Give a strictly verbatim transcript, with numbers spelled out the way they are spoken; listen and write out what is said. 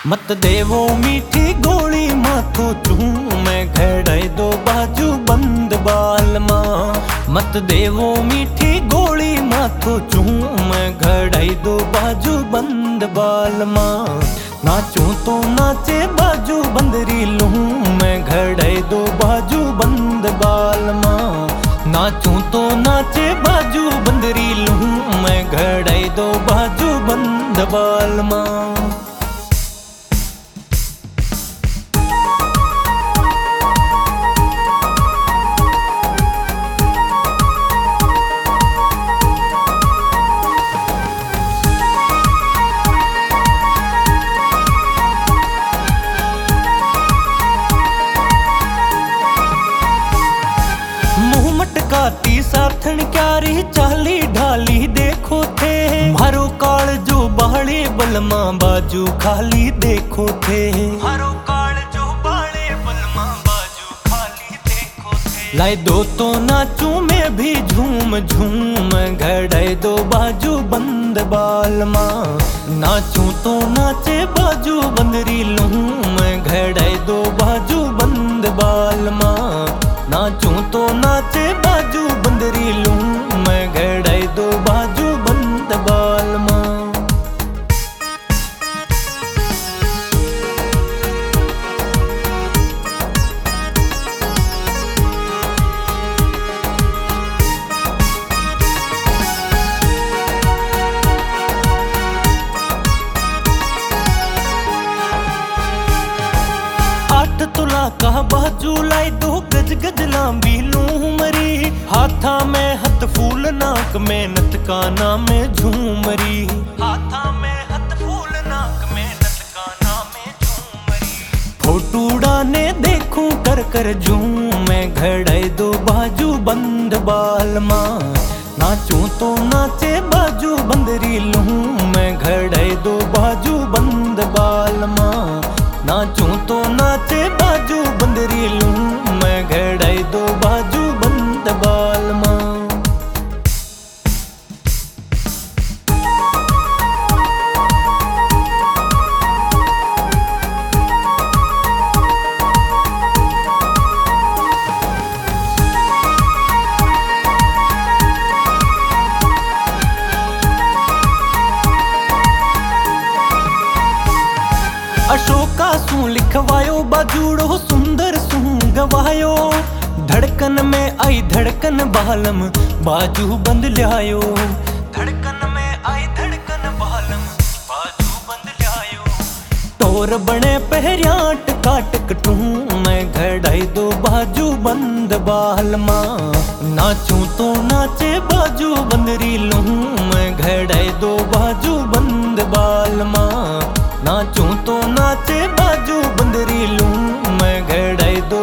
मत देवो मीठी गोली माथो चूं मैं घड़ाई दो बाजू बंद बाल मां। मत देवो मीठी गोली माथो चूं मैं घड़ाई दो बाजू बंद बाल मां। नाचूं तो नाचे बाजू बंदरी लूं मैं घड़ाई दो बाजू बंद बाल मां। नाचूं तो नाचे बाजू बंदरी लूं मैं घड़ाई दो बाजू बंद बाल मां। मटकाती साथन क्यारी चाली ढाली देखो थे। मारो काल जो बाले बलमा बाजू खाली देखो थे। मारो काल जो बाले बलमा बाजू खाली देखो थे। लाए दो तो नाचूं मैं भी झूम झूम घड़ाई दो बाजू बंद बाल मां। नाचूं तो नाचे बाजू बंदरी लूं मैं घड़ाई दो बाजू बंद बाल मां। नाचूं तो नाचे बाजू बंदरी लूं मैं घड़ाई दो बाजू बंद बाल मां। आठ तुला का बाजू लाई दो गज गज लांबी लूं मरी। हाथा में हथ फूल नाक में नतकाना में झूमरी। हाथा में हथ फूल नाक में नतकाना में झूमरी। फोटूड़ा ने देखूं कर कर झूम मैं घड़ाई दो बाजू बंद बाल मां। नाचूं तो नाचे बाजू बंदरी लूं मैं घड़ाई दो बाजू बंद बाल मां। नाचूं तो नाचे बाजू बंदरी लूं मैं घड़ाई दो बाजू बंद बाल मां। अशोका सू लिखवायो बाजूड़ो सुंदर सू गवायो। धड़कन में आई धड़कन बालम बाजू बंद ल्यायो। धड़कन में आई धड़कन बालम बाजू बंद ल्यायो। टोर बने पहरियाट काट कटूं मैं घड़ाई दो बाजू बंद बाल मां। नाचूं तो नाचे बाजू बंदरी लूं मैं घड़ाई दो बाजू बंद बाल मां। नाचूं तो नाचे बाजू बंदरी लूं मैं घड़ाई दो